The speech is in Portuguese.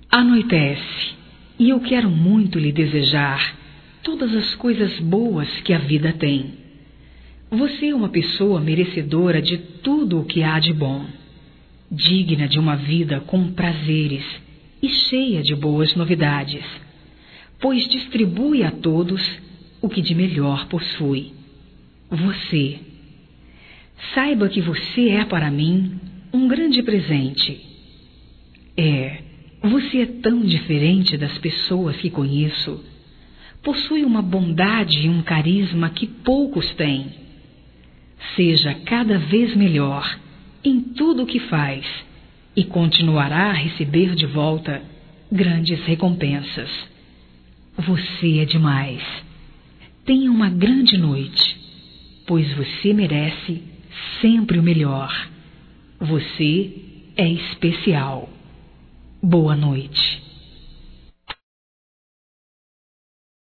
Anoitece, e eu quero muito lhe desejar todas as coisas boas que a vida tem. Você é uma pessoa merecedora de tudo o que há de bom, digna de uma vida com prazeres e cheia de boas novidades, pois distribui a todos o que de melhor possui. Você. Saiba que você é para mim um grande presente. Você é tão diferente das pessoas que conheço. Possui uma bondade e um carisma que poucos têm. Seja cada vez melhor em tudo o que faz e continuará a receber de volta grandes recompensas. Você é demais. Tenha uma grande noite, pois você merece sempre o melhor. Você é especial. Boa noite.